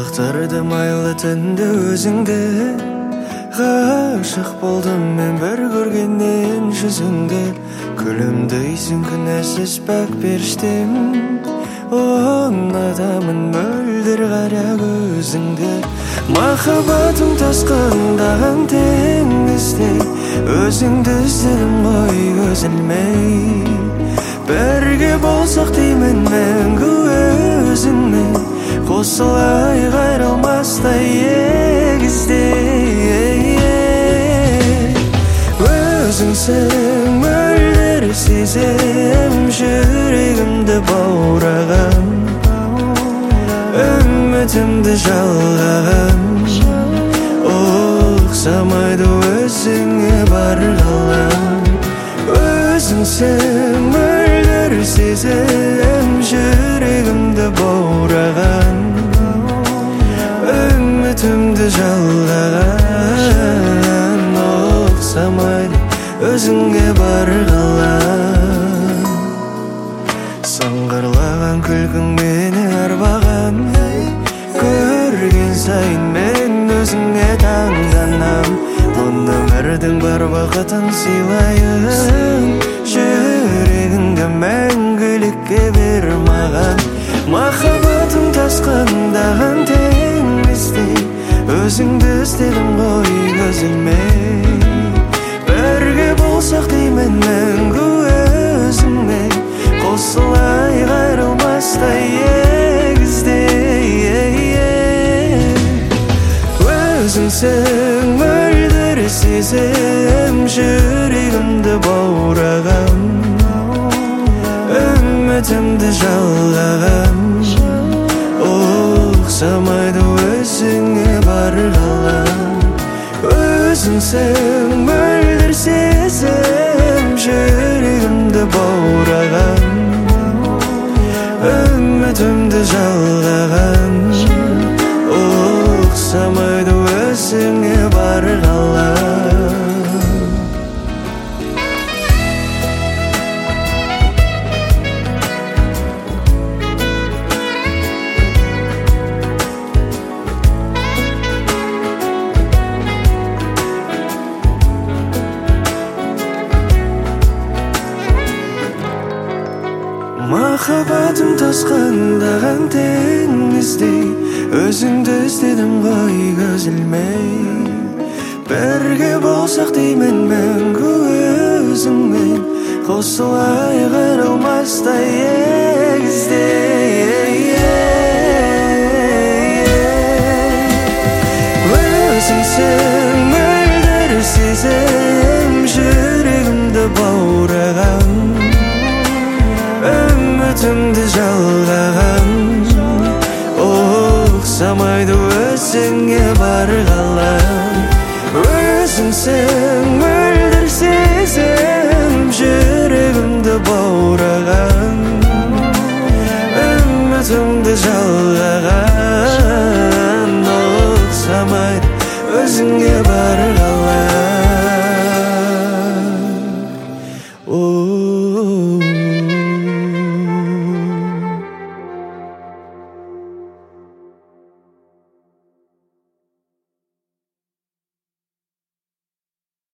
Сақтырдым айлы түнді өзіңді, ғашық болдым мен бір көргеннен жүзіңді. Күлімдейсің күнәсіз пәк періштем, ұнатамын мөлдір қара көзіңді. Махаббатым тасқындаған теңіздей, өзіңді іздедім ғой көз ілмей. Бірге болсақ деймін мәңгі өзіңмен, қосылай қайрылмастай егіздей. Өзіңсің мөлдір сезім, жүрегімді баураған, үмітімді жалғаған. Ұқсамайды өзіңе бар ғалам. Өзіңсің мөлдір сезім, жүрегімді баураған, үмітімді жалғаған. Ұқсамайды өзіңе бар ғалам. Сыңғырлаған күлкің мені арбаған, көрген сайын мен өзіңе таңданам. Мұны өмірдің бар бақытын сыйлайын, жүрегіңді мәңгілікке бер маған. Махаббатым тасқындаған теңіздей, өзіңді іздедім ғой көз ілмей. Бірге болсақ деймін мәңгі өзіңмен, қосылай қайрылмастай егіздей. Өзіңсің мөлдір сезім, жүрегімді баураған, үмітімді жалғаған. Ұқсамайды өзіңе бар ғалам. Өзіңсің мөлдір сезім, жүрегімді баураған, үмітімді жалғаған. Ұқсамайды өзіңе бар ғалам. Махаббатым тасқындаған теңіздей, өзіңді іздедім ғой көз ілмей. Бірге болсақ деймін мәңгі өзіңмен, қосылай қайрылмастай егіздей. Өзіңсің мөлдір сезім, жүрегімді баураған, үмітімді жалғаған. Ұқсамайды өзіңе бар ғалам. Өзіңсің мөлдір сезім, жүрегімді баураған, үмітімді жалғаған. Ұқсамайды өзіңе